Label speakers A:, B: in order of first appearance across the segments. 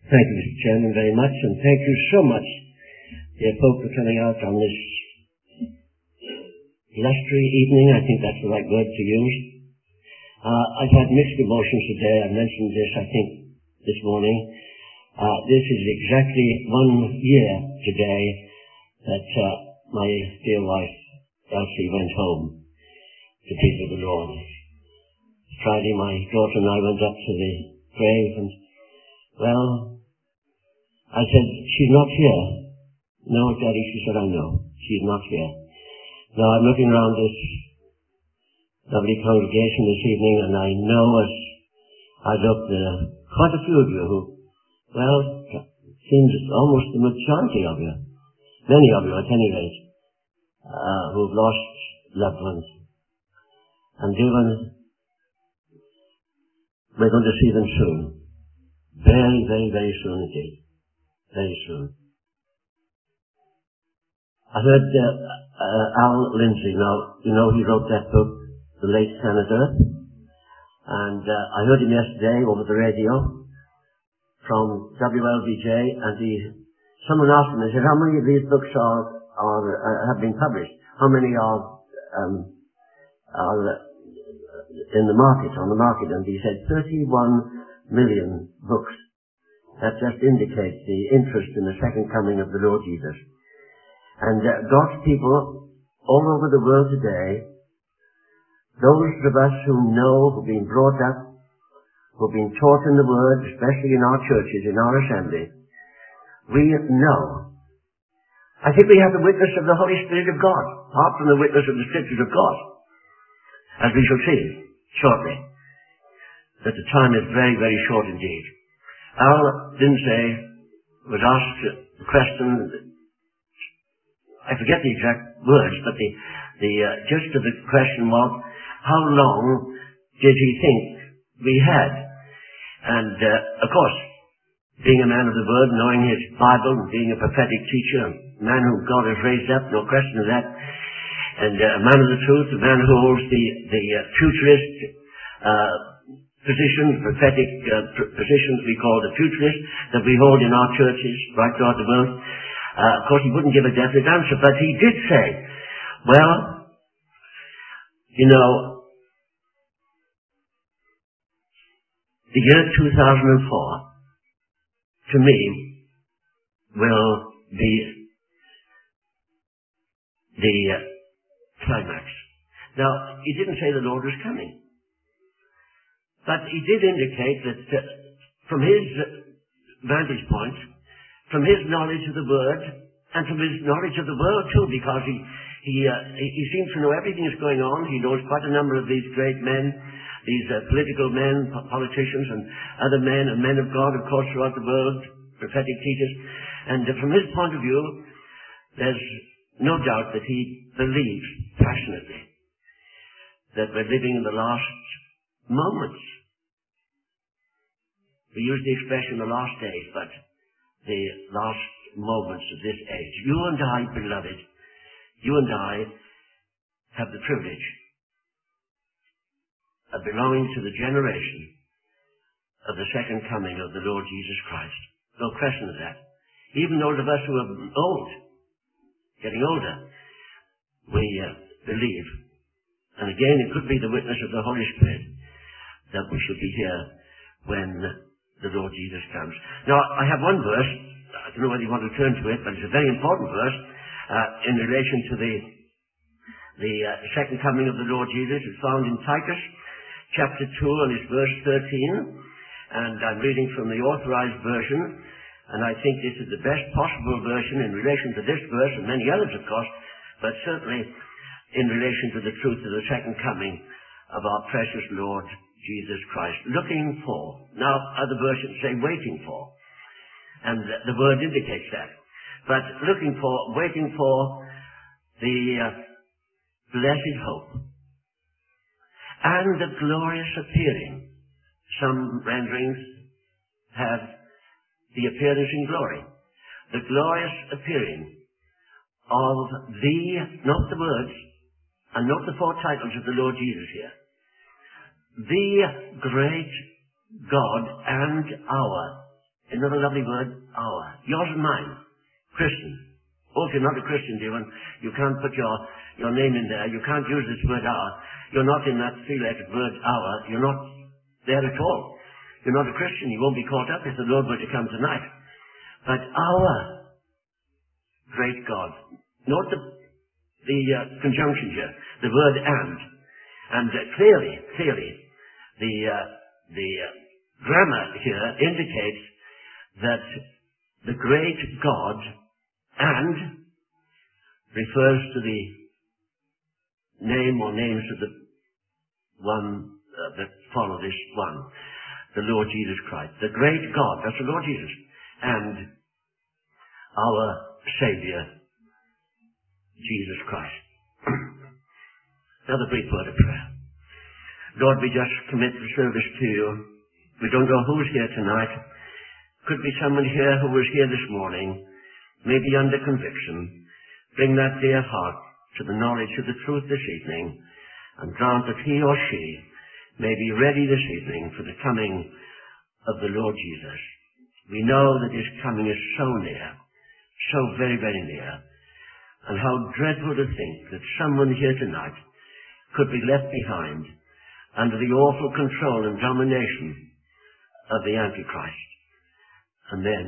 A: Thank you, Mr. Chairman, very much, and thank you so much, dear folk, for coming out on this blustery evening. I think that's the right word to use. I've had mixed emotions today. I mentioned this, I think, this morning. This is exactly 1 year today that my dear wife, Elsie, went home to be with the Lord. Friday, my daughter and I went up to the grave, and, well, I said, she's not here. No, Daddy, she said, I know. She's not here. Now, I'm looking around this lovely congregation this evening, and I know as I look, there are quite a few of you who, well, it seems almost the majority of you, many of you at any rate, who've lost loved ones. And we're going to see them soon. Very, very, very soon indeed. Very soon. I heard Al Lindsay. Now, you know he wrote that book, The Late Planet Earth. And I heard him yesterday over the radio from WLBJ, and someone asked him, he said, how many of these books have been published? How many are in the market, on the market? And he said 31 million books. That just indicates the interest in the second coming of the Lord Jesus. And God's people all over the world today, those of us who know, who've been brought up, who've been taught in the Word, especially in our churches, in our assembly, we know. I think we have the witness of the Holy Spirit of God, apart from the witness of the Scriptures of God, as we shall see shortly, that the time is very, very short indeed. Al Lindsay was asked the question, I forget the exact words, but the gist of the question was, how long did he think we had? And, of course, being a man of the Word, knowing his Bible, and being a prophetic teacher, a man whom God has raised up, no question of that, and a man of the truth, a man who holds the futurist position, prophetic position that we call the futurist, that we hold in our churches right throughout the world. Of course, he wouldn't give a definite answer, but he did say, well, you know, the year 2004, to me, will be the climax. Now, he didn't say the Lord was coming, but he did indicate that from his vantage point, from his knowledge of the Word, and from his knowledge of the world too, because he seems to know everything that's going on. He knows quite a number of these great men, these political men, politicians, and other men, and men of God, of course, throughout the world, prophetic teachers. And from his point of view, there's no doubt that he believes passionately that we're living in the last moments. We use the expression the last days, but the last moments of this age. You and I, beloved, you and I have the privilege of belonging to the generation of the second coming of the Lord Jesus Christ. No question of that. Even those of us who are old, getting older, we believe. And again, it could be the witness of the Holy Spirit that we should be here when the Lord Jesus comes. Now, I have one verse, I don't know whether you want to turn to it, but it's a very important verse in relation to the second coming of the Lord Jesus. It's found in Titus chapter 2 and it's verse 13, and I'm reading from the Authorized Version, and I think this is the best possible version in relation to this verse and many others, of course, but certainly in relation to the truth of the second coming of our precious Lord Jesus Christ. Looking for. Now, other versions say waiting for. And the word indicates that. But looking for, waiting for the blessed hope. And the glorious appearing. Some renderings have the appearance in glory. The glorious appearing of not the words, and not the four titles of the Lord Jesus here. The great God and our Another lovely word, our. Yours and mine. Christian. Oh, if you're not a Christian, dear one, you can't put your name in there. You can't use this word our. You're not in that three-lettered word our. You're not there at all. You're not a Christian. You won't be caught up if the Lord were to come tonight. But our great God. Note the conjunction here, the word and. And clearly, the grammar here indicates that the great God and refers to the name or names of the one that follow this one, the Lord Jesus Christ. The great God, that's the Lord Jesus, and our Savior, Jesus Christ. Another brief word of prayer. Lord, we just commit the service to you. We don't know who's here tonight. Could be someone here who was here this morning, maybe under conviction. Bring that dear heart to the knowledge of the truth this evening, and grant that he or she may be ready this evening for the coming of the Lord Jesus. We know that his coming is so near, so very, very near, and how dreadful to think that someone here tonight could be left behind under the awful control and domination of the Antichrist, and then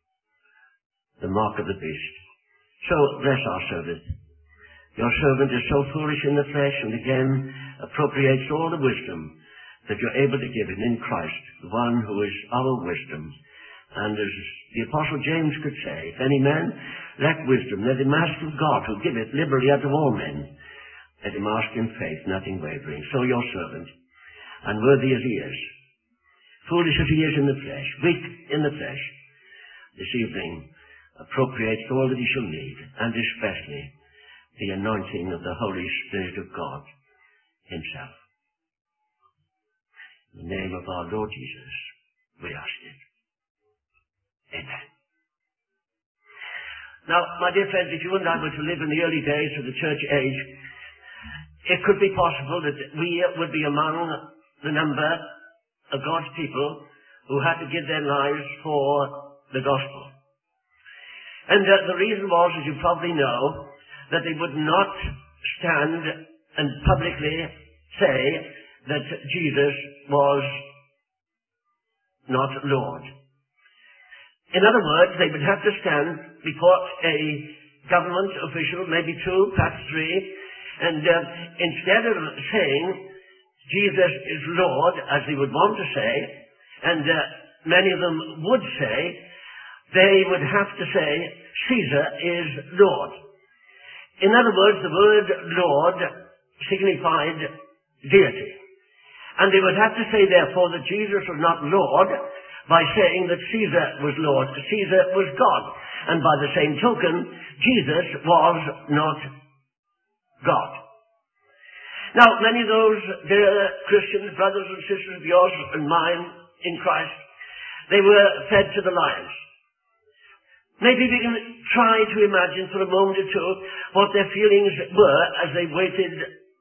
A: the mark of the beast. So bless our service. Your servant is so foolish in the flesh, and again appropriates all the wisdom that you're able to give him in Christ, the one who is our wisdom. And as the Apostle James could say, if any man lack wisdom, let him ask of God, who giveth liberally unto all men. Let him ask in faith, nothing wavering. So your servant, unworthy as he is, foolish as he is in the flesh, weak in the flesh, this evening appropriates all that he shall need, and especially the anointing of the Holy Spirit of God himself. In the name of our Lord Jesus, we ask it. Amen. Now, my dear friends, if you and I were to live in the early days of the church age, it could be possible that we would be among the number of God's people who had to give their lives for the gospel. And the reason was, as you probably know, that they would not stand and publicly say that Jesus was not Lord. In other words, they would have to stand before a government official, maybe two, perhaps three, and instead of saying Jesus is Lord, as they would want to say, and many of them would say, they would have to say Caesar is Lord. In other words, the word Lord signified deity. And they would have to say, therefore, that Jesus was not Lord by saying that Caesar was Lord. Caesar was God. And by the same token, Jesus was not God. Now, many of those dear Christians, brothers and sisters of yours and mine in Christ, they were fed to the lions. Maybe we can try to imagine for a moment or two what their feelings were as they waited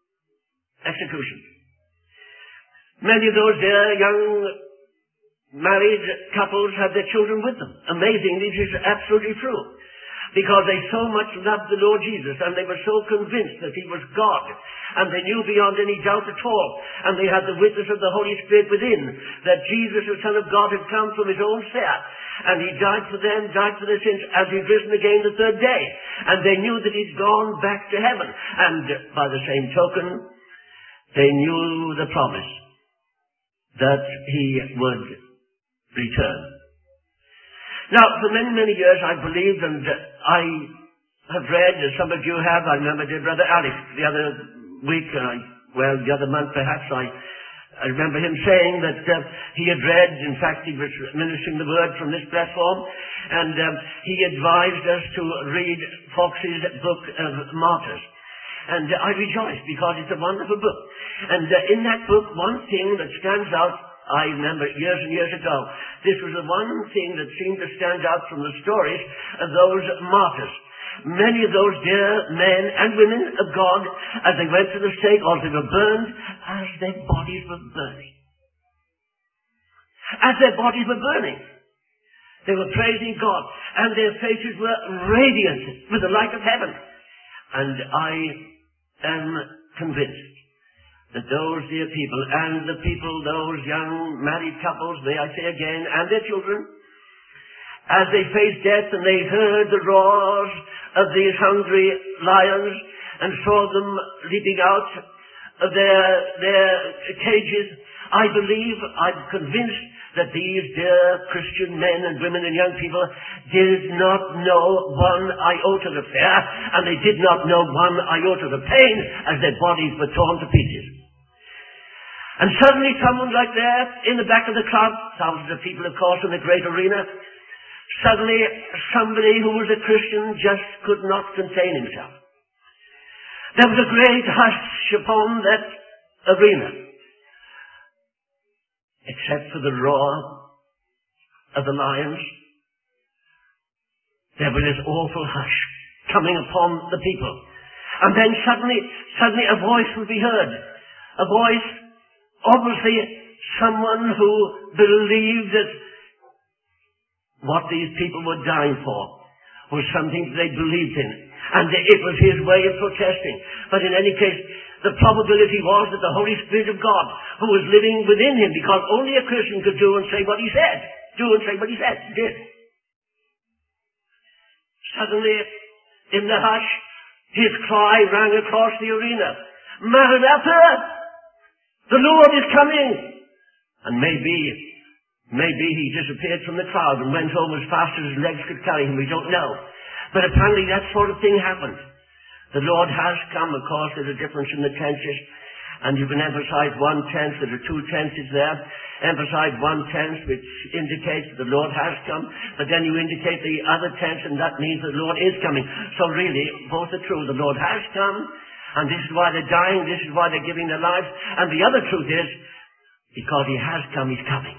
A: execution. Many of those dear young married couples had their children with them. Amazingly, this is absolutely true. Because they so much loved the Lord Jesus, and they were so convinced that he was God, and they knew beyond any doubt at all, and they had the witness of the Holy Spirit within, that Jesus, the Son of God, had come from his own sphere, and he died for them, died for their sins, as he'd risen again the third day. And they knew that he'd gone back to heaven. And by the same token, they knew the promise that he would return. Now, for many, many years I believed, and I have read, as some of you have, I remember dear Brother Alex the other week, the other month perhaps, I remember him saying that he had read, in fact he was ministering the word from this platform, and he advised us to read Fox's book of Martyrs. And I rejoiced because it's a wonderful book. And in that book, one thing that stands out, I remember years and years ago, this was the one thing that seemed to stand out from the stories of those martyrs. Many of those dear men and women of God, as they went to the stake, or they were burned, as their bodies were burning. As their bodies were burning. They were praising God, and their faces were radiant with the light of heaven. And I am convinced that those dear people, and the people, those young married couples, may I say again, and their children, as they faced death and they heard the roars of these hungry lions and saw them leaping out of their cages, I believe, I'm convinced that these dear Christian men and women and young people did not know one iota of fear, and they did not know one iota of pain as their bodies were torn to pieces. And suddenly someone like that, in the back of the crowd, thousands of people, of course, in the great arena, suddenly somebody who was a Christian just could not contain himself. There was a great hush upon that arena, except for the roar of the lions. There was this awful hush coming upon the people. And then suddenly a voice would be heard. A voice, obviously someone who believed that what these people were dying for was something they believed in. And it was his way of protesting. But in any case, the probability was that the Holy Spirit of God, who was living within him, because only a Christian could do and say what he said. Do and say what he said. He did. Suddenly, in the hush, his cry rang across the arena. Maranatha! The Lord is coming! And maybe he disappeared from the crowd and went home as fast as his legs could carry him. We don't know. But apparently that sort of thing happened. The Lord has come. Of course, there's a difference in the tenses. And you can emphasize one tense. There are two tenses there. Emphasize one tense, which indicates that the Lord has come. But then you indicate the other tense, and that means the Lord is coming. So really, both are true. The Lord has come, and this is why they're dying. This is why they're giving their lives. And the other truth is, because he has come, he's coming.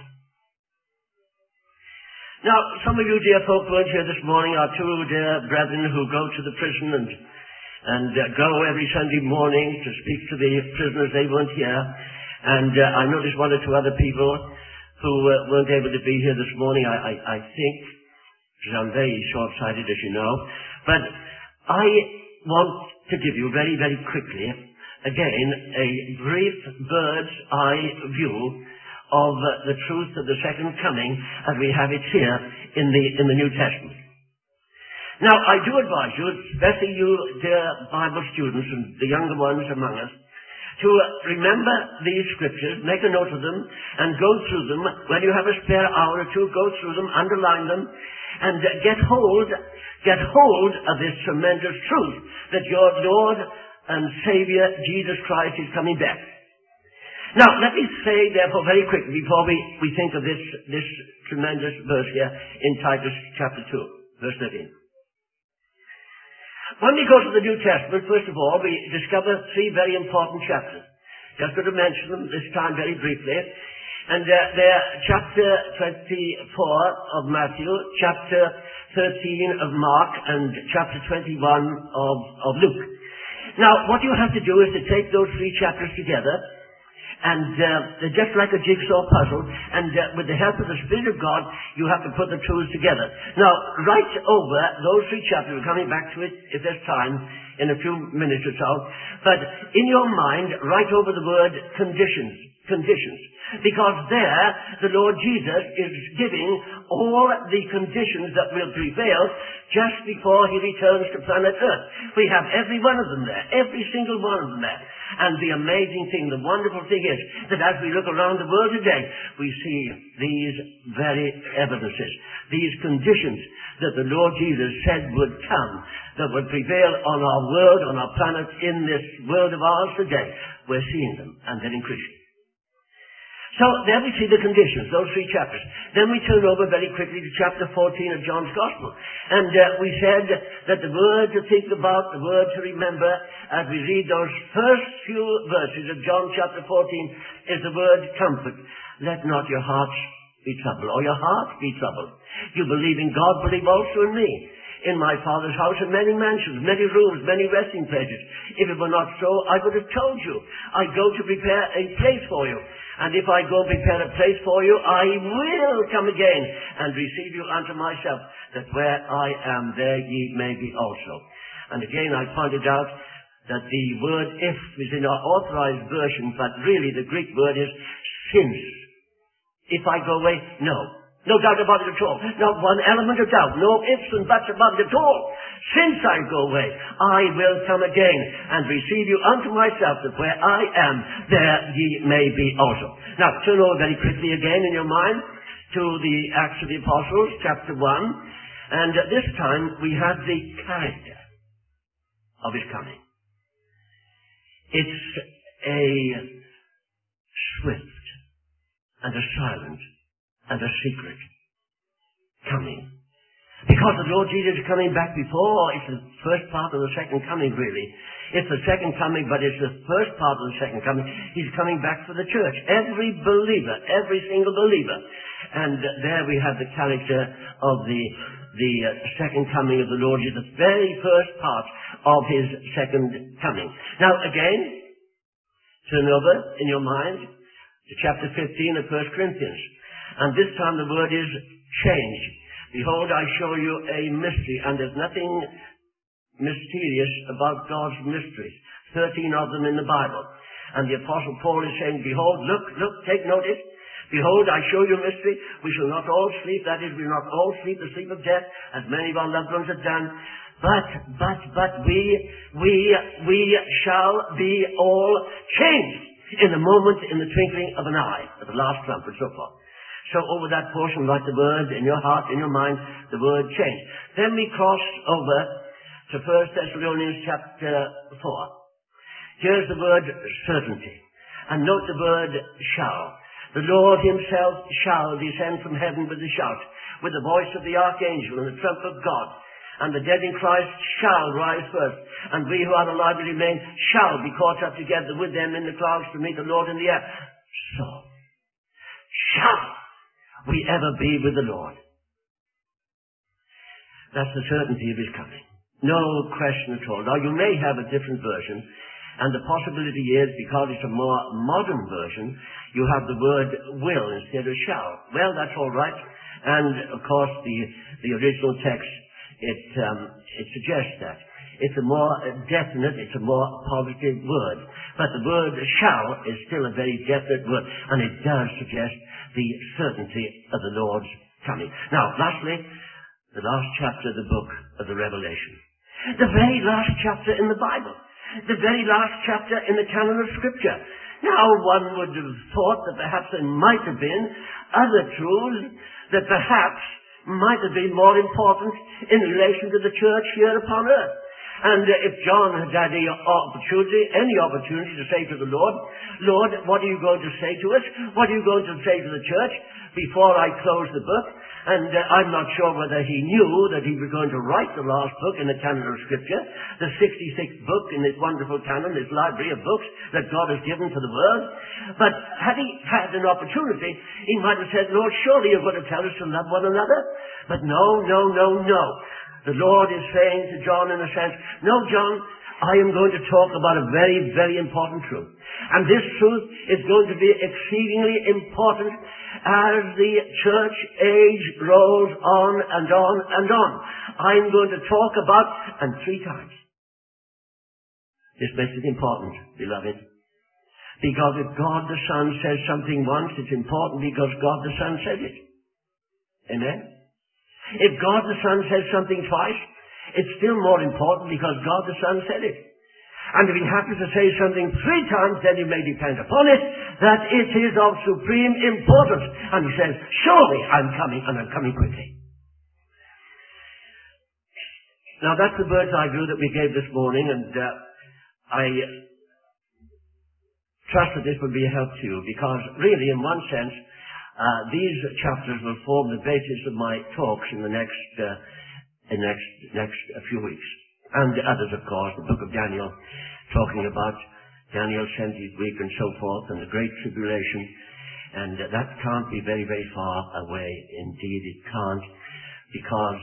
A: Now, some of you dear folk weren't here this morning, our two dear brethren who go to the prison and go every Sunday morning to speak to the prisoners. They weren't here. And I noticed one or two other people who weren't able to be here this morning. I think, because I'm very short-sighted, as you know. But I want to give you very, very quickly, again, a brief bird's eye view of the truth of the second coming as we have it here in the New Testament. Now, I do advise you, especially you dear Bible students and the younger ones among us, to remember these scriptures, make a note of them, and go through them. When you have a spare hour or two, go through them, underline them, and get hold of this tremendous truth that your Lord and Savior Jesus Christ is coming back. Now, let me say, therefore, very quickly, before we think of this tremendous verse here in Titus chapter 2, verse 13. When we go to the New Testament, first of all, we discover three very important chapters. Just going to mention them this time very briefly. And they're chapter 24 of Matthew, chapter 13 of Mark, and chapter 21 of Luke. Now, what you have to do is to take those three chapters together, and they're just like a jigsaw puzzle, and with the help of the Spirit of God, you have to put the truths together. Now, right over those three chapters, we're coming back to it if there's time, in a few minutes or so, but in your mind, write over the word conditions. Because there, the Lord Jesus is giving all the conditions that will prevail just before he returns to planet Earth. We have every one of them there, every single one of them there. And the amazing thing, the wonderful thing is that as we look around the world today, we see these very evidences, these conditions that the Lord Jesus said would come, that would prevail on our world, on our planet, in this world of ours today. We're seeing them, and they're increasing. So there we see the conditions, those three chapters. Then we turn over very quickly to chapter 14 of John's Gospel. And we said that the word to think about, the word to remember, as we read those first few verses of John chapter 14, is the word comfort. Let not your hearts be troubled, or your heart be troubled. You believe in God, believe also in me. In my Father's house are many mansions, many rooms, many resting places. If it were not so, I would have told you. I go to prepare a place for you. And if I go prepare a place for you, I will come again and receive you unto myself, that where I am, there ye may be also. And again, I pointed out that the word if is in our authorized version, but really the Greek word is since. If I go away, no. No doubt about it at all. Not one element of doubt. No ifs and buts about it at all. Since I go away, I will come again and receive you unto myself, that where I am, there ye may be also. Now, turn over very quickly again in your mind to the Acts of the Apostles, chapter 1. And this time we have the character of his coming. It's a swift and a silent and a secret coming. Because the Lord Jesus is coming back before, it's the first part of the second coming, really. It's the second coming, but it's the first part of the second coming. He's coming back for the church. Every believer, every single believer. And there we have the character of the second coming of the Lord Jesus, the very first part of his second coming. Now, again, turn over in your mind to chapter 15 of 1 Corinthians. And this time the word is change. Behold, I show you a mystery, and there's nothing mysterious about God's mysteries. 13 of them in the Bible. And the Apostle Paul is saying, behold, look, take notice. Behold, I show you a mystery. We shall not all sleep, that is, we will not all sleep the sleep of death, as many of our loved ones have done. But we shall be all changed in a moment, in the twinkling of an eye, at the last trump, and so forth. So over that portion, write the word in your heart, in your mind, the word change. Then we cross over to 1 Thessalonians chapter 4. Here's the word certainty. And note the word shall. The Lord himself shall descend from heaven with a shout, with the voice of the archangel and the trump of God. And the dead in Christ shall rise first. And we who are alive and remain shall be caught up together with them in the clouds to meet the Lord in the air. So, shall we ever be with the Lord? That's the certainty of his coming. No question at all. Now, you may have a different version, and the possibility is, because it's a more modern version, you have the word will instead of shall. Well, that's all right. And, of course, the original text, it suggests that. It's a more definite, it's a more positive word. But the word shall is still a very definite word, and it does suggest the certainty of the Lord's coming. Now, lastly, the last chapter of the book of the Revelation. The very last chapter in the Bible. The very last chapter in the canon of Scripture. Now, one would have thought that perhaps there might have been other truths that perhaps might have been more important in relation to the church here upon earth. And if John had had any opportunity to say to the Lord, Lord, what are you going to say to us? What are you going to say to the church before I close the book? And I'm not sure whether he knew that he was going to write the last book in the canon of Scripture, the 66th book in this wonderful canon, this library of books that God has given to the world. But had he had an opportunity, he might have said, Lord, surely you're going to tell us to love one another. But no. The Lord is saying to John in a sense, no, John, I am going to talk about a very, very important truth. And this truth is going to be exceedingly important as the church age rolls on and on and on. I'm going to talk about, and 3 times. This makes it important, beloved. Because if God the Son says something once, it's important because God the Son said it. Amen? If God the Son says something twice, it's still more important because God the Son said it. And if he happens to say something 3 times, then you may depend upon it that it is of supreme importance. And he says, surely I'm coming, and I'm coming quickly. Now that's the bird's eye view that we gave this morning, and I trust that this will be a help to you, because really, in one sense, these chapters will form the basis of my talks in the next few weeks. And others, of course, the book of Daniel, talking about Daniel's 70th week and so forth, and the Great Tribulation. And that can't be very, very far away. Indeed, it can't, because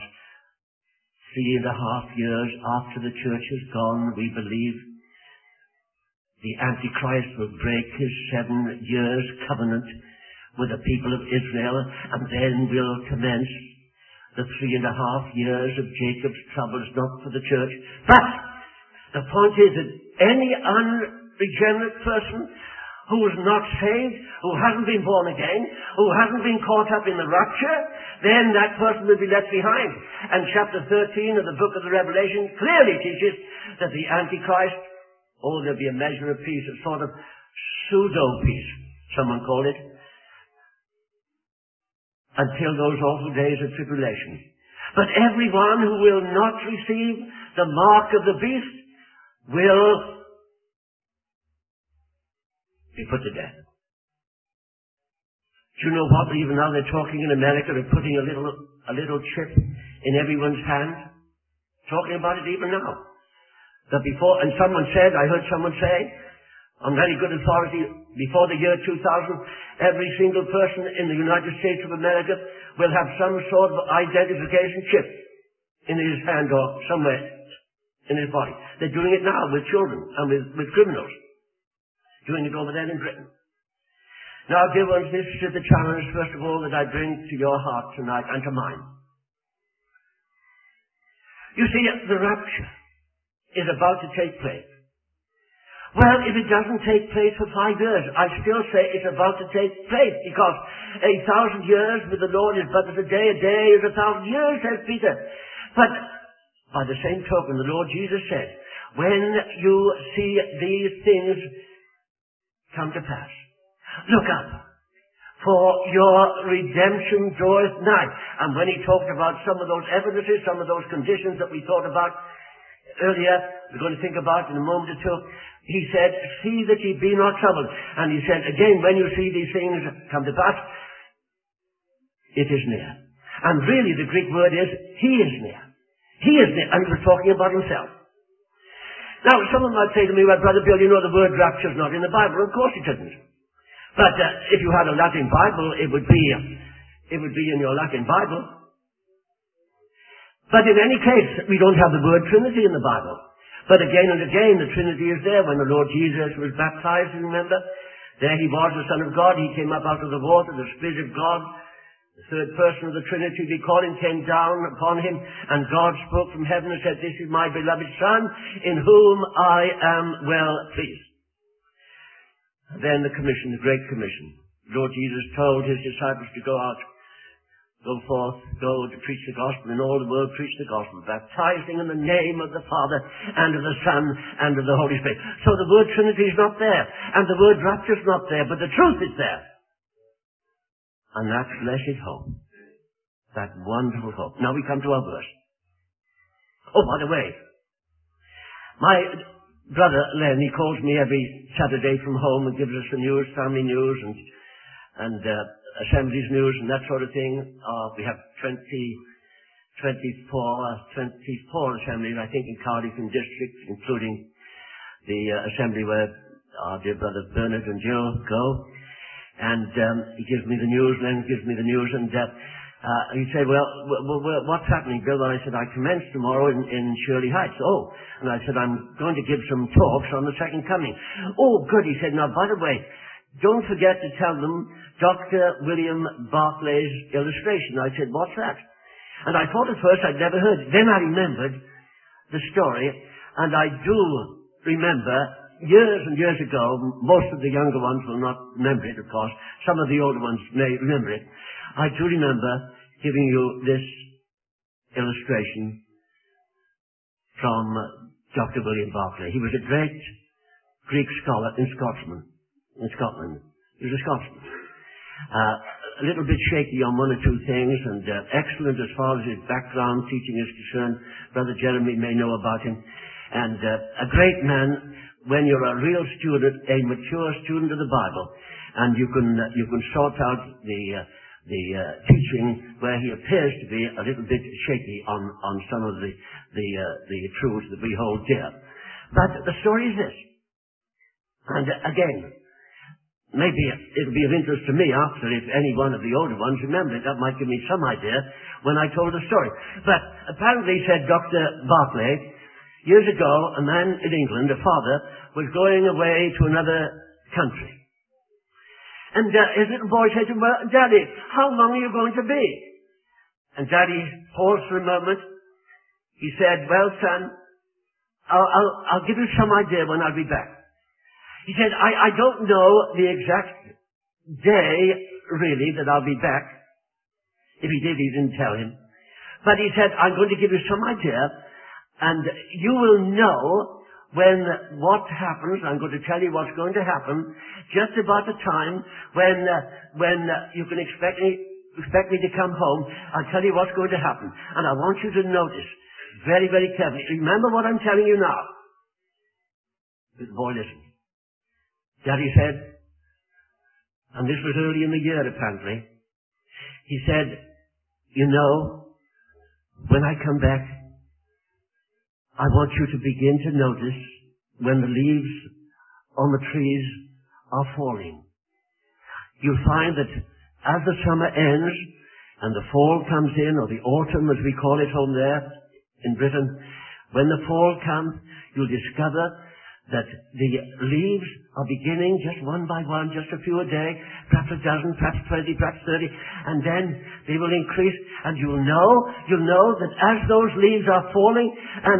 A: 3.5 years after the church is gone, we believe, the Antichrist will break his 7 years covenant with the people of Israel, and then will commence the 3.5 years of Jacob's troubles, not for the church. But the point is that any unregenerate person who is not saved, who hasn't been born again, who hasn't been caught up in the rapture, then that person will be left behind. And chapter 13 of the book of the Revelation clearly teaches that the Antichrist, there'll be a measure of peace, a sort of pseudo-peace, someone called it, until those awful days of tribulation. But everyone who will not receive the mark of the beast will be put to death. Do you know what? Even now they're talking in America, they're putting a little chip in everyone's hand. Talking about it even now. That before, and I heard someone say, on very good authority, before the year 2000, every single person in the United States of America will have some sort of identification chip in his hand or somewhere in his body. They're doing it now with children and with criminals. Doing it over there in Britain. Now, dear ones, this is the challenge, first of all, that I bring to your heart tonight and to mine. You see, the rapture is about to take place. Well, if it doesn't take place for 5 years, I still say it's about to take place, because 1,000 years with the Lord is but as a day is 1,000 years, says Peter. But by the same token, the Lord Jesus said, when you see these things come to pass, look up, for your redemption draweth nigh. And when he talked about some of those evidences, some of those conditions that we thought about earlier, we're going to think about in a moment or two, he said, see that ye be not troubled. And he said, again, when you see these things come to pass, it is near. And really the Greek word is, he is near. He is near. And he was talking about himself. Now, someone might say to me, well, Brother Bill, you know the word rapture is not in the Bible. Of course it isn't. But if you had a Latin Bible, it would be in your Latin Bible. But in any case, we don't have the word Trinity in the Bible. But again and again, the Trinity is there. When the Lord Jesus was baptized, you remember? There he was, the Son of God. He came up out of the water, the Spirit of God. The third person of the Trinity, we call him, came down upon him, and God spoke from heaven and said, this is my beloved Son, in whom I am well pleased. And then the commission, the Great Commission. Lord Jesus told his disciples to go out, go forth, go to preach the gospel in all the world, preach the gospel, baptizing in the name of the Father, and of the Son, and of the Holy Spirit. So the word Trinity is not there, and the word rapture is not there, but the truth is there. And that blessed hope, that wonderful hope. Now we come to our verse. Oh, by the way, my brother Len, he calls me every Saturday from home and gives us the news, family news, and assemblies news and that sort of thing. We have 24 assemblies, I think, in Cardiff and districts, including the assembly where our dear brothers Bernard and Jill go. And he gives me the news, Len gives me the news, and he said, well, what's happening, Bill? Well, I said, I commence tomorrow in Shirley Heights. Oh, and I said, I'm going to give some talks on the second coming. Oh, good. He said, now, by the way, don't forget to tell them Dr. William Barclay's illustration. I said, what's that? And I thought at first I'd never heard it. Then I remembered the story, and I do remember years and years ago, most of the younger ones will not remember it, of course. Some of the older ones may remember it. I do remember giving you this illustration from Dr. William Barclay. He was a great Greek scholar in Scotland. He was a Scotsman. A little bit shaky on one or two things, and excellent as far as his background teaching is concerned. Brother Jeremy may know about him. And a great man when you're a real student, a mature student of the Bible, and you can sort out the teaching where he appears to be a little bit shaky on some of the truths that we hold dear. But the story is this. And again, maybe it'll be of interest to me after if any one of the older ones remember it. That might give me some idea when I told the story. But apparently, said Dr. Barclay, Years ago, a man in England, a father, was going away to another country. And his little boy said to him, "Well, Daddy, how long are you going to be?" And Daddy paused for a moment. He said, "Well, son, I'll give you some idea when I'll be back." He said, I don't know the exact day, really, that I'll be back. If he did, he didn't tell him. But he said, "I'm going to give you some idea, and you will know when what happens. I'm going to tell you what's going to happen just about the time when you can expect me to come home. I'll tell you what's going to happen. And I want you to notice very, very carefully. Remember what I'm telling you now." The boy listened. Daddy said, and this was early in the year apparently, he said, "You know, when I come back, I want you to begin to notice when the leaves on the trees are falling. You'll find that as the summer ends and the fall comes in, or the autumn as we call it home there in Britain, when the fall comes, you'll discover that the leaves are beginning just one by one, just a few a day, perhaps a dozen, perhaps 20, perhaps 30, and then they will increase, and you'll know that as those leaves are falling, and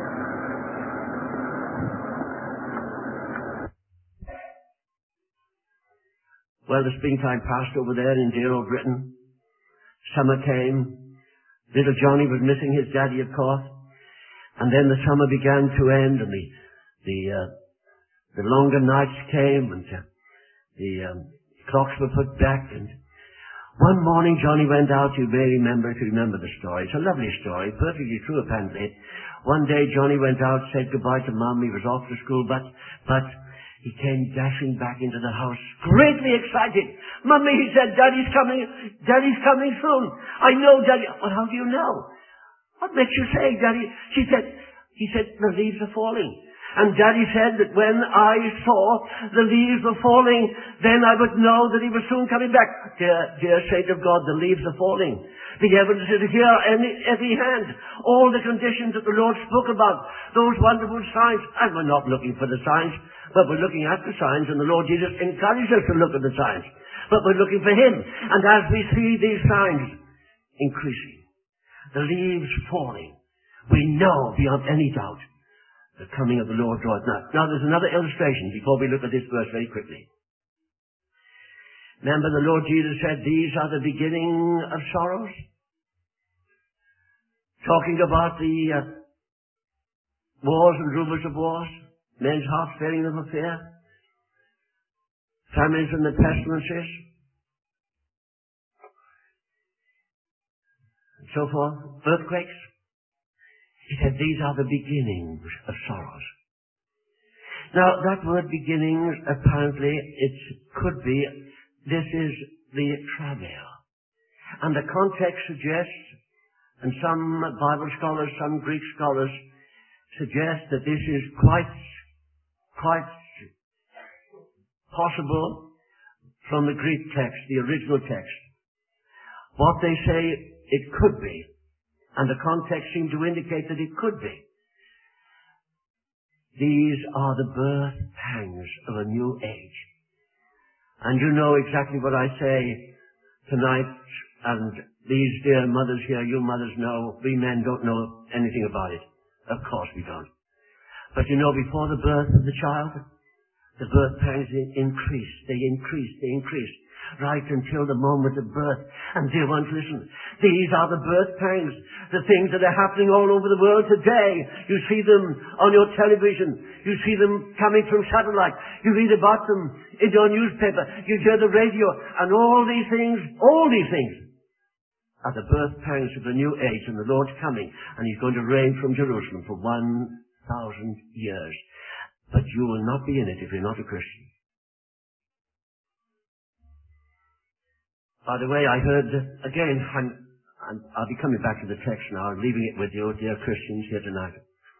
A: Well, the springtime passed over there in dear old Britain. Summer came. Little Johnny was missing his daddy, of course. And then the summer began to end, and the longer nights came, and the clocks were put back. And one morning Johnny went out. You may remember, if you remember the story. It's a lovely story, perfectly true apparently. One day Johnny went out, said goodbye to Mum. He was off to school, but he came dashing back into the house, greatly excited. "Mummy," he said, Daddy's coming soon. "I know, Daddy." "Well, how do you know?" "What makes you say, Daddy?" He said, "The leaves are falling." And Daddy said that when I saw the leaves were falling, then I would know that he was soon coming back. Dear saint of God, the leaves are falling. The evidence is here in every hand. All the conditions that the Lord spoke about, those wonderful signs. And we're not looking for the signs, but we're looking at the signs, and the Lord Jesus encouraged us to look at the signs. But we're looking for Him. And as we see these signs increasing, the leaves falling, we know beyond any doubt the coming of the Lord draweth nigh. Now there's another illustration before we look at this verse very quickly. Remember the Lord Jesus said, "These are the beginning of sorrows." Talking about the wars and rumors of wars, men's hearts failing them of fear, famines and the pestilences, and so forth, earthquakes. He said, "These are the beginnings of sorrows." Now, that word beginnings, apparently, this is the travail. And the context suggests, and some Bible scholars, some Greek scholars, suggest that this is quite possible from the Greek text, the original text. What they say it could be. And the context seemed to indicate that it could be. These are the birth pangs of a new age. And you know exactly what I say tonight, and these dear mothers here, you mothers know, we men don't know anything about it. Of course we don't. But you know, before the birth of the child, the birth pangs increase, they increase, right until the moment of birth. And dear ones, listen, these are the birth pangs, the things that are happening all over the world today. You see them on your television, you see them coming from satellite, you read about them in your newspaper, you hear the radio, and all these things are the birth pangs of the new age, and the Lord's coming, and He's going to reign from Jerusalem for 1,000 years. But you will not be in it if you're not a Christian. By the way, I heard, again, I'll be coming back to the text now, leaving it with you, dear Christians, here tonight.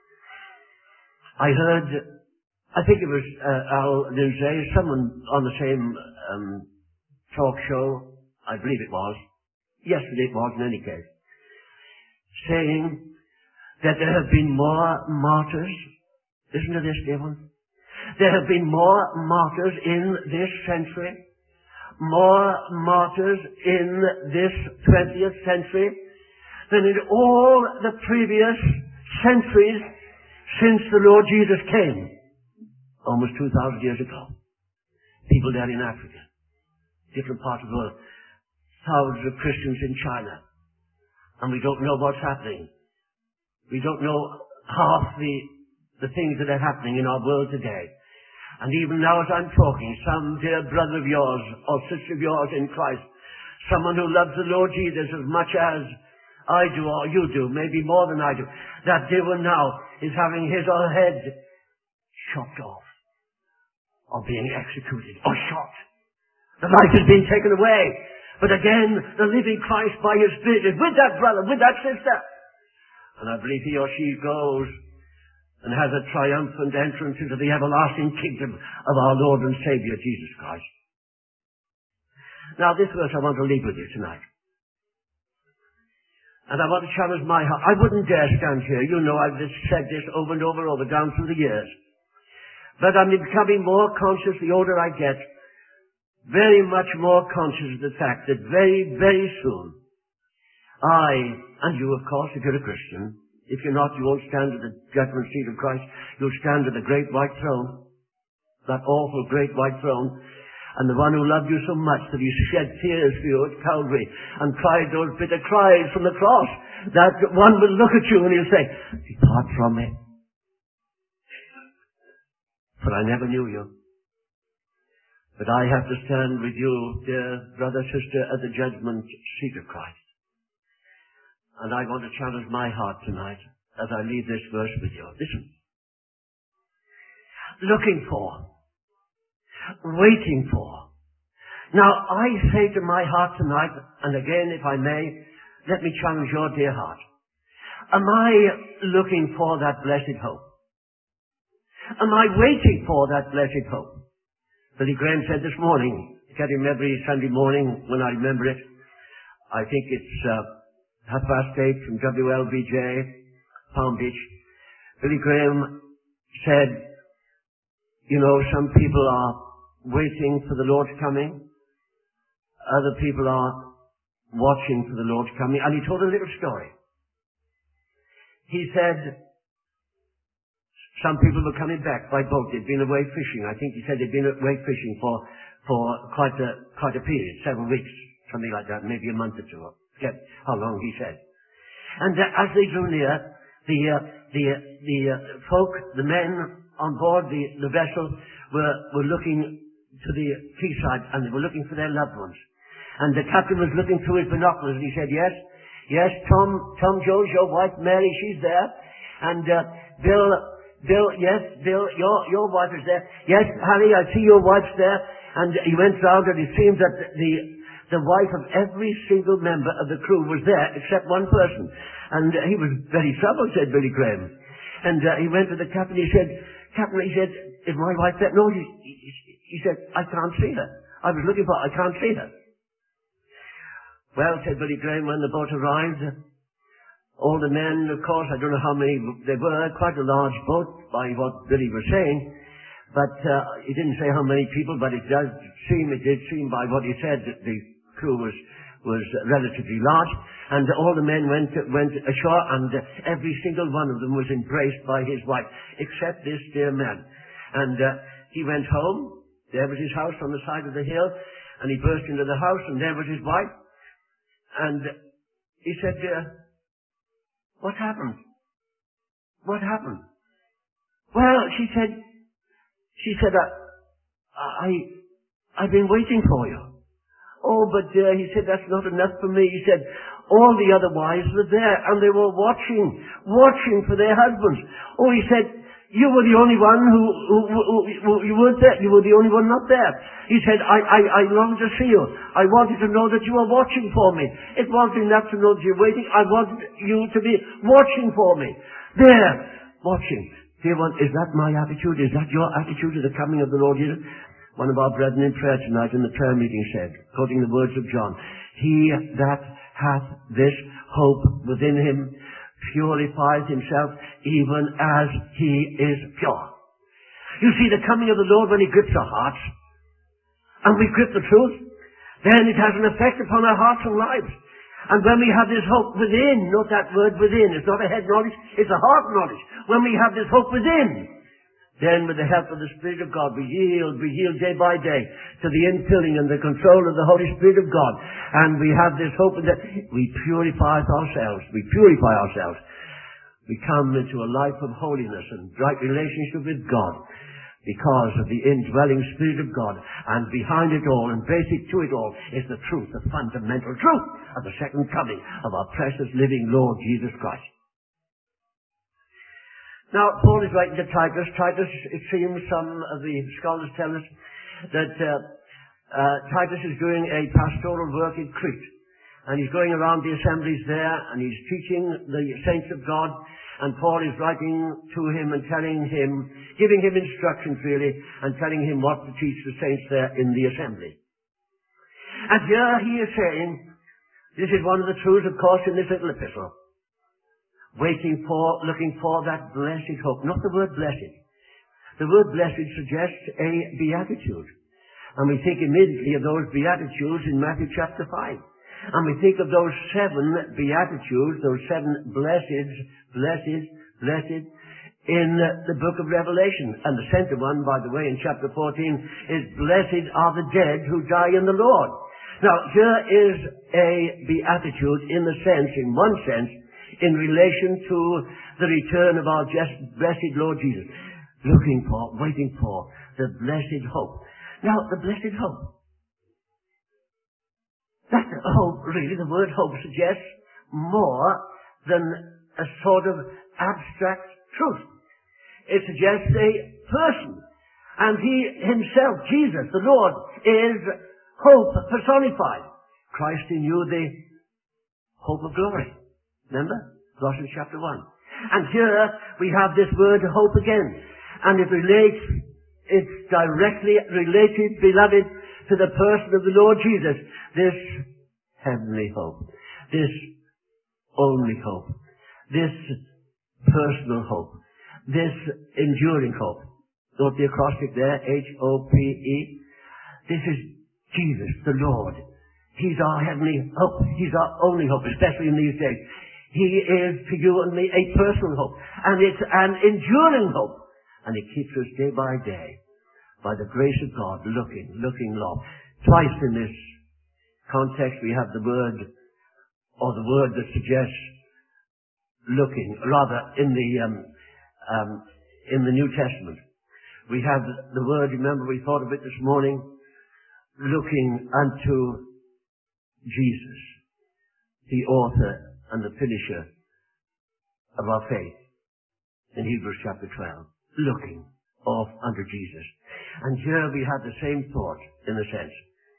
A: I heard, I think it was Al Lindsay, someone on the same talk show, I believe it was, yesterday it was in any case, saying that there have been more martyrs. Listen to this, dear one. There have been more martyrs in this century, more martyrs in this 20th century than in all the previous centuries since the Lord Jesus came, almost 2,000 years ago. People there in Africa, different parts of the world, thousands of Christians in China, and we don't know what's happening. We don't know half the things that are happening in our world today. And even now as I'm talking, some dear brother of yours or sister of yours in Christ, someone who loves the Lord Jesus as much as I do or you do, maybe more than I do, that dear one now is having his or her head chopped off or being executed or shot. The life has been taken away. But again, the living Christ by His Spirit is with that brother, with that sister. And I believe he or she goes and has a triumphant entrance into the everlasting kingdom of our Lord and Savior, Jesus Christ. Now, this verse I want to leave with you tonight. And I want to challenge my heart. I wouldn't dare stand here. You know, I've said this over and over down through the years. But I'm becoming more conscious the older I get, very much more conscious of the fact that very, very soon, I, and you of course, if you're a Christian, if you're not, you won't stand at the judgment seat of Christ. You'll stand at the great white throne, that awful great white throne, and the one who loved you so much that he shed tears for you at Calvary and cried those bitter cries from the cross, that one will look at you and he'll say, "Depart from me, for I never knew you." But I have to stand with you, dear brother, sister, at the judgment seat of Christ. And I want to challenge my heart tonight as I leave this verse with you. Listen. Looking for. Waiting for. Now, I say to my heart tonight, and again, if I may, let me challenge your dear heart. Am I looking for that blessed hope? Am I waiting for that blessed hope? Billy Graham said this morning, I get him every Sunday morning when I remember it. I think it's 8:30 from WLBJ, Palm Beach. Billy Graham said, you know, some people are waiting for the Lord's coming. Other people are watching for the Lord's coming. And he told a little story. He said, some people were coming back by boat. They'd been away fishing. I think he said they'd been away fishing for quite a period, several weeks, something like that, maybe a month or two. I forget how long he said. And as they drew near, the folk, the men on board the vessel were looking to the quayside, and they were looking for their loved ones. And the captain was looking through his binoculars, and he said, yes, Tom Jones, your wife Mary, she's there. And Bill, your wife is there. Yes, Harry, I see your wife's there. And he went round, and it seemed that the wife of every single member of the crew was there, except one person. And he was very troubled, said Billy Graham. And he went to the captain. He said, "Captain," he said, "is my wife there?" "No," he said, "I can't see her. I was looking for her. I can't see her." Well, said Billy Graham, when the boat arrived, all the men, of course, I don't know how many there were, quite a large boat by what Billy was saying, but he didn't say how many people, but it did seem by what he said that the crew was relatively large, and all the men went ashore, and every single one of them was embraced by his wife, except this dear man. And he went home. There was his house on the side of the hill, and he burst into the house, and there was his wife. And he said, "What happened? What happened?" "Well," she said, I've been waiting for you." "Oh, but he said, that's not enough for me." He said, "All the other wives were there, and they were watching for their husbands." "Oh," he said, "you were the only one who you weren't there. You were the only one not there." He said, I longed to see you. I wanted to know that you were watching for me. It wasn't enough to know that you're waiting. I wanted you to be watching for me. There, watching. Dear one, is that my attitude? Is that your attitude to the coming of the Lord Jesus? One of our brethren in prayer tonight in the prayer meeting said, quoting the words of John, "He that hath this hope within him purifies himself even as he is pure. You see, the coming of the Lord, when he grips our hearts, and we grip the truth, then it has an effect upon our hearts and lives. And when we have this hope within, note that word within, it's not a head knowledge, it's a heart knowledge. When we have this hope within, then with the help of the Spirit of God, we yield day by day to the infilling and the control of the Holy Spirit of God. And we have this hope that we purify ourselves. We come into a life of holiness and right relationship with God because of the indwelling Spirit of God. And behind it all and basic to it all is the truth, the fundamental truth of the second coming of our precious living Lord Jesus Christ. Now, Paul is writing to Titus. Titus, it seems some of the scholars tell us that Titus is doing a pastoral work in Crete. And he's going around the assemblies there, and he's teaching the saints of God. And Paul is writing to him and telling him, giving him instructions really, and telling him what to teach the saints there in the assembly. And here he is saying, this is one of the truths, of course, in this little epistle. Looking for that blessed hope. Not the word blessed. The word blessed suggests a beatitude. And we think immediately of those beatitudes in Matthew chapter 5. And we think of those 7 beatitudes, those 7 blessed, in the book of Revelation. And the center one, by the way, in chapter 14, is blessed are the dead who die in the Lord. Now, here is a beatitude in one sense, in relation to the return of our blessed Lord Jesus. Waiting for the blessed hope. Now, the blessed hope. That hope, really, the word hope suggests more than a sort of abstract truth. It suggests a person. And he himself, Jesus, the Lord, is hope personified. Christ in you, the hope of glory. Remember? Colossians chapter 1. And here we have this word hope again. And it's directly related, beloved, to the person of the Lord Jesus. This heavenly hope. This only hope. This personal hope. This enduring hope. Note the acrostic there, H-O-P-E. This is Jesus, the Lord. He's our heavenly hope. He's our only hope, especially in these days. He is to you and me a personal hope. And it's an enduring hope. And it keeps us day by day, by the grace of God, looking long. Twice in this context we have the word that suggests looking, rather in the New Testament. We have the word, remember we thought of it this morning, looking unto Jesus, the author and the finisher of our faith, in Hebrews chapter 12. Looking off unto Jesus. And here we have the same thought, in a sense.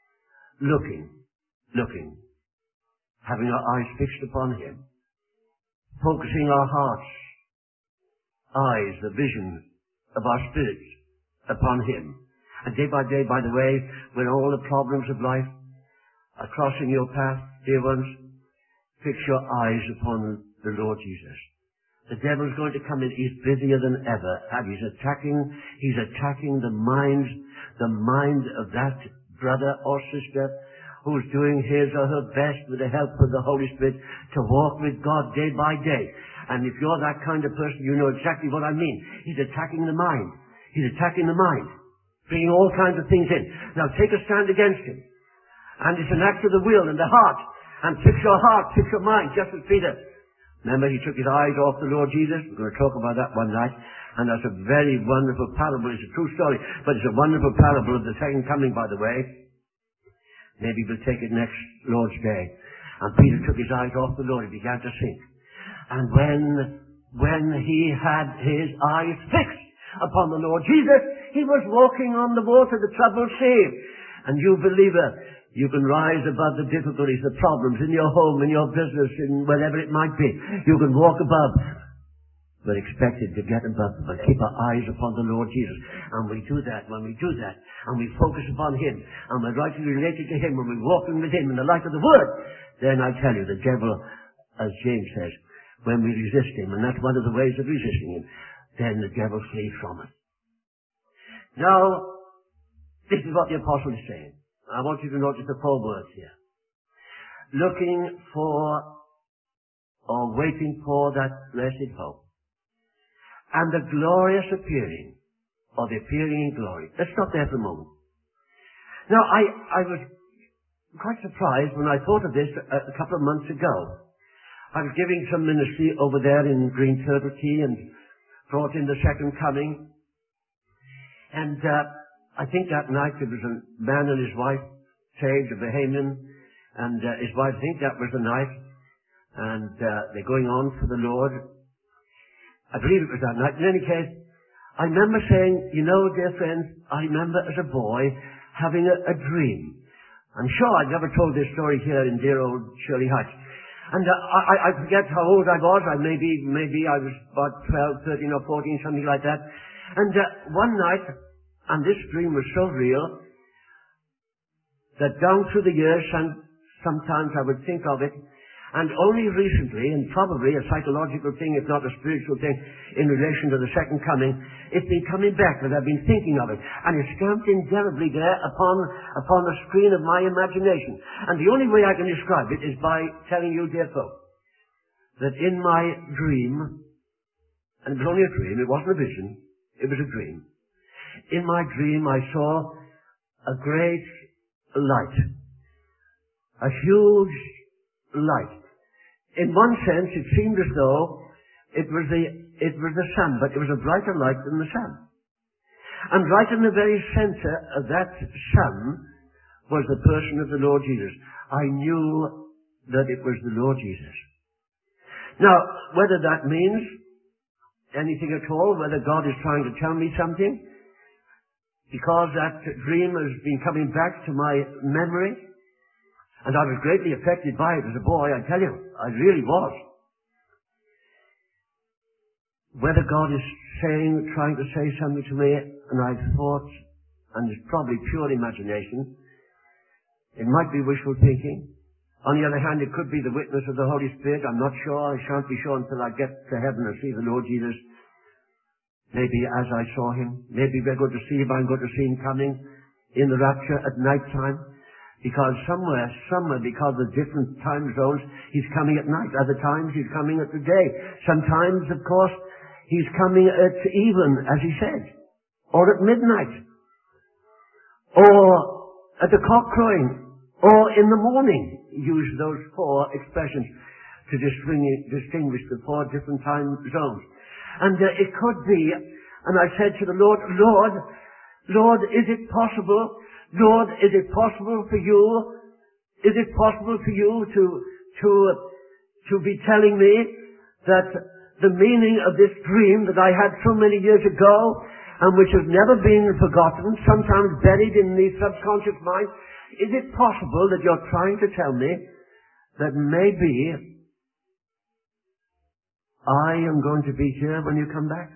A: Looking. Having our eyes fixed upon Him. Focusing our hearts, eyes, the vision of our spirits upon Him. And day by day, by the way, when all the problems of life are crossing your path, dear ones, fix your eyes upon the Lord Jesus. The devil's going to come in. He's busier than ever. And he's attacking the mind of that brother or sister who's doing his or her best with the help of the Holy Spirit to walk with God day by day. And if you're that kind of person, you know exactly what I mean. He's attacking the mind. Bringing all kinds of things in. Now take a stand against him. And it's an act of the will and the heart. And fix your heart, fix your mind, just as Peter. Remember, he took his eyes off the Lord Jesus. We're going to talk about that one night. And that's a very wonderful parable. It's a true story, but it's a wonderful parable of the second coming, by the way. Maybe we'll take it next Lord's Day. And Peter took his eyes off the Lord. He began to sink. And when he had his eyes fixed upon the Lord Jesus, he was walking on the water, the troubled sea. And you believer, you can rise above the difficulties, the problems in your home, in your business, in whatever it might be. You can walk above. We're expected to get above them and keep our eyes upon the Lord Jesus. And we do that. When we do that, and we focus upon Him, and we're rightly related to Him, and we're walking with Him in the light of the Word, then I tell you, the devil, as James says, when we resist him, and that's one of the ways of resisting him, then the devil flees from us. Now, this is what the apostle is saying. I want you to notice the 4 words here. Looking for, or waiting for that blessed hope, and the glorious appearing, or the appearing in glory. Let's stop there for a moment. Now, I was quite surprised when I thought of this a couple of months ago. I was giving some ministry over there in Green Turtle Key and brought in the second coming. And I think that night there was a man and his wife saved, a Bahamian, and his wife, I think that was the night. And they're going on for the Lord. I believe it was that night. In any case, I remember saying, you know, dear friends, I remember as a boy having a dream. I'm sure I've never told this story here in dear old Shirley Hutch. And I forget how old I was. Maybe I was about 12, 13 or 14, something like that. And one night, and this dream was so real, that down through the years, sometimes I would think of it, and only recently, and probably a psychological thing, if not a spiritual thing, in relation to the second coming, it's been coming back, that I've been thinking of it. And it's stamped indelibly there upon the screen of my imagination. And the only way I can describe it is by telling you, dear folk, that in my dream, and it was only a dream, it wasn't a vision, it was a dream. In my dream I saw a great light. A huge light. In one sense, it seemed as though it was the sun, but it was a brighter light than the sun. And right in the very center of that sun was the person of the Lord Jesus. I knew that it was the Lord Jesus. Now, whether that means anything at all, whether God is trying to tell me something, because that dream has been coming back to my memory, and I was greatly affected by it as a boy, I tell you. I really was. Whether God is trying to say something to me, and I thought, and it's probably pure imagination, it might be wishful thinking. On the other hand, it could be the witness of the Holy Spirit. I'm not sure. I shan't be sure until I get to heaven and see the Lord Jesus. Maybe as I saw him. Maybe we're going to see him. I'm going to see him coming in the rapture at night time. Because somewhere, because of different time zones, he's coming at night. Other times, he's coming at the day. Sometimes, of course, he's coming at even, as he said. Or at midnight. Or at the cock crowing. Or in the morning. Use those 4 expressions to distinguish the 4 different time zones. And it could be, and I said to the Lord, Lord, is it possible? Lord, is it possible for you? Is it possible for you to be telling me that the meaning of this dream that I had so many years ago and which has never been forgotten, sometimes buried in the subconscious mind, is it possible that you're trying to tell me that maybe I am going to be here when you come back?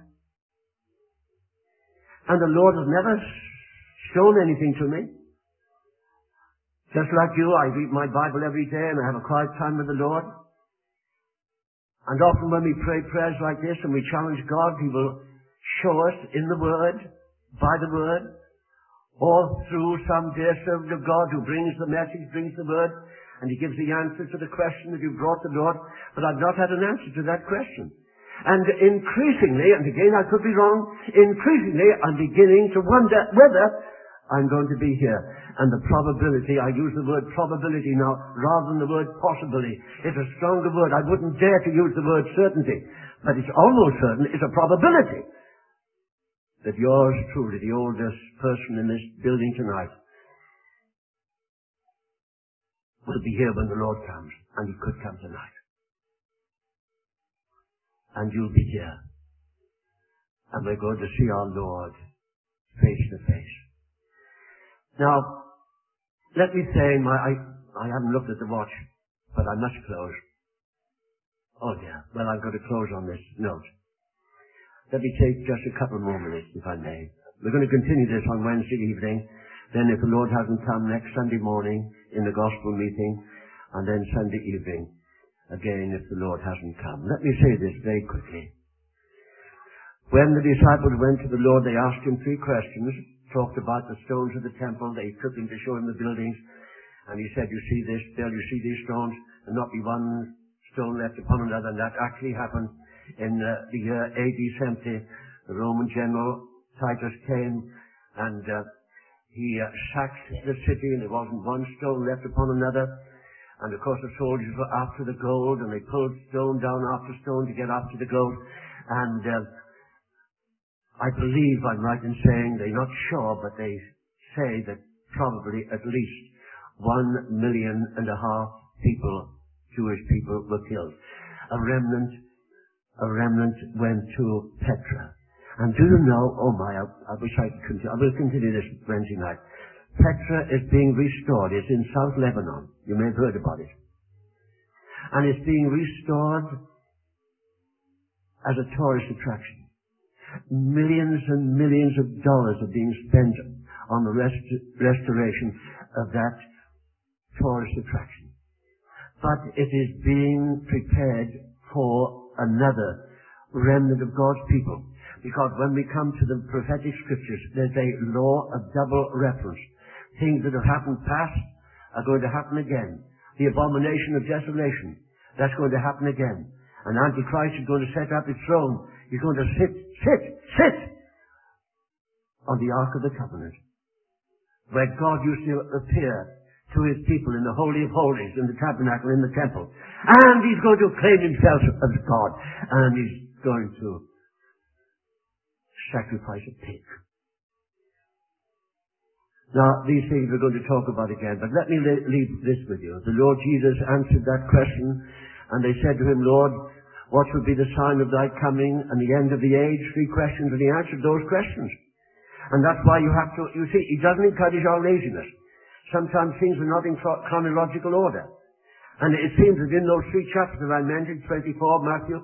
A: And the Lord has never shown anything to me. Just like you, I read my Bible every day and I have a quiet time with the Lord. And often when we pray prayers like this and we challenge God, He will show us in the Word, by the Word, or through some dear servant of God who brings the message, brings the Word, and He gives the answer to the question that you brought the Lord. But I've not had an answer to that question. And increasingly, and again I could be wrong, increasingly I'm beginning to wonder whether I'm going to be here. And the probability, I use the word probability now rather than the word possibility. It's a stronger word. I wouldn't dare to use the word certainty. But it's almost certain, it's a probability that yours truly, the oldest person in this building tonight, will be here when the Lord comes. And He could come tonight. And you'll be here. And we're going to see our Lord face to face. Now, let me say, I haven't looked at the watch, but I must close. Oh dear. Well, I've got to close on this note. Let me take just a couple more minutes, if I may. We're going to continue this on Wednesday evening. Then if the Lord hasn't come, next Sunday morning in the gospel meeting, and then Sunday evening again if the Lord hasn't come. Let me say this very quickly. When the disciples went to the Lord, they asked him 3 questions, talked about the stones of the temple. They took him to show him the buildings. And he said, you see this, Bill, you see these stones? There'll not be one stone left upon another. And that actually happened in the year AD 70. The Roman general Titus came and he sacked the city, and there wasn't one stone left upon another. And of course the soldiers were after the gold, and they pulled stone down after stone to get after the gold. And I believe I'm right in saying, they're not sure, but they say that probably at least 1.5 million people, Jewish people, were killed. A remnant went to Petra. And do you know, oh my, I wish I could continue. I will continue this Wednesday night. Petra is being restored. It's in South Lebanon. You may have heard about it. And it's being restored as a tourist attraction. Millions and millions of dollars are being spent on the restoration of that tourist attraction. But it is being prepared for another remnant of God's people. Because when we come to the prophetic scriptures, there's a law of double reference. Things that have happened past are going to happen again. The abomination of desolation, that's going to happen again. And Antichrist is going to set up his throne. He's going to sit on the Ark of the Covenant, where God used to appear to his people in the Holy of Holies, in the tabernacle, in the temple. And he's going to claim himself as God. And he's going to sacrifice a pig. Now, these things we're going to talk about again, but let me leave this with you. The Lord Jesus answered that question, and they said to him, Lord, what will be the sign of thy coming and the end of the age? 3 questions, and he answered those questions. And that's why you have to, you see, he doesn't encourage our laziness. Sometimes things are not in chronological order. And it seems that in those 3 chapters that I mentioned, 24, Matthew,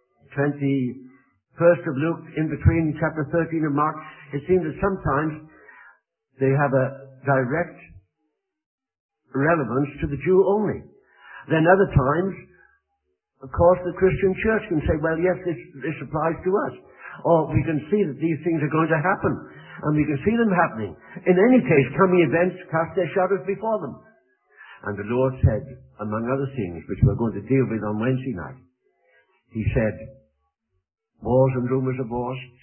A: 21st of Luke, in between chapter 13 of Mark, it seems that sometimes they have a direct relevance to the Jew only. Then other times, of course, the Christian church can say, well, yes, this applies to us. Or we can see that these things are going to happen, and we can see them happening. In any case, coming events cast their shadows before them. And the Lord said, among other things, which we're going to deal with on Wednesday night, he said, wars and rumors of wars,